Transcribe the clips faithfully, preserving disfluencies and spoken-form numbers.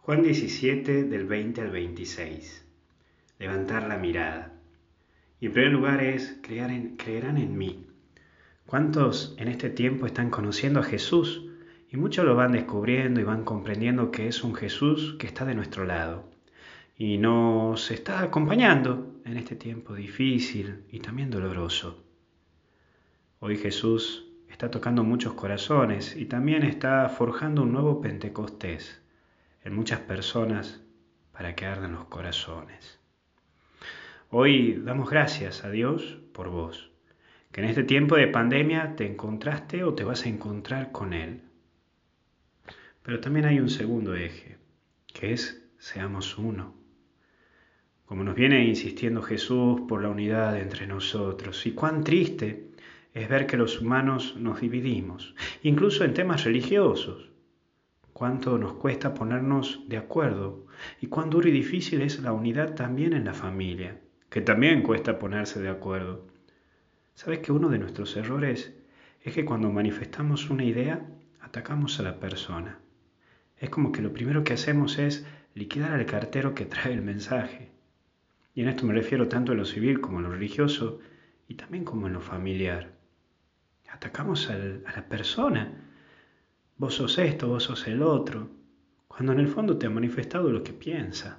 Juan diecisiete, del veinte al veintiséis. Levantar la mirada. Y en primer lugar es, creer en, creerán en mí. ¿Cuántos en este tiempo están conociendo a Jesús? Y muchos lo van descubriendo y van comprendiendo que es un Jesús que está de nuestro lado. Y nos está acompañando en este tiempo difícil y también doloroso. Hoy Jesús está tocando muchos corazones y también está forjando un nuevo Pentecostés en muchas personas para que ardan los corazones. Hoy damos gracias a Dios por vos, que en este tiempo de pandemia te encontraste o te vas a encontrar con Él. Pero también hay un segundo eje, que es seamos uno. Como nos viene insistiendo Jesús por la unidad entre nosotros. Y cuán triste es ver que los humanos nos dividimos, incluso en temas religiosos. Cuánto nos cuesta ponernos de acuerdo y cuán duro y difícil es la unidad también en la familia, que también cuesta ponerse de acuerdo. ¿Sabes que uno de nuestros errores es que cuando manifestamos una idea, atacamos a la persona? Es como que lo primero que hacemos es liquidar al cartero que trae el mensaje. Y en esto me refiero tanto en lo civil como en lo religioso y también como en lo familiar. Atacamos al, a la persona. Vos sos esto, vos sos el otro, cuando en el fondo te ha manifestado lo que piensa.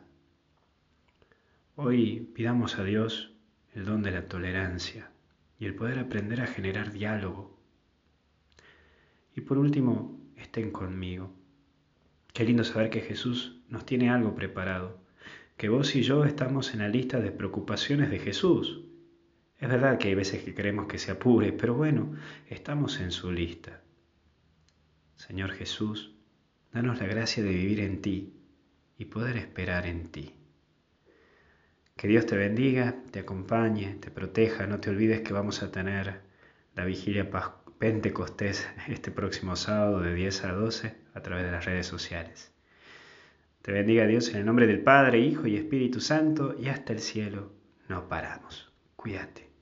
Hoy pidamos a Dios el don de la tolerancia y el poder aprender a generar diálogo. Y por último, estén conmigo. Qué lindo saber que Jesús nos tiene algo preparado, que vos y yo estamos en la lista de preocupaciones de Jesús. Es verdad que hay veces que queremos que se apure, pero bueno, estamos en su lista. Señor Jesús, danos la gracia de vivir en ti y poder esperar en ti. Que Dios te bendiga, te acompañe, te proteja. No te olvides que vamos a tener la vigilia Pentecostés este próximo sábado de diez a doce a través de las redes sociales. Te bendiga Dios en el nombre del Padre, Hijo y Espíritu Santo, y hasta el cielo no paramos. Cuídate.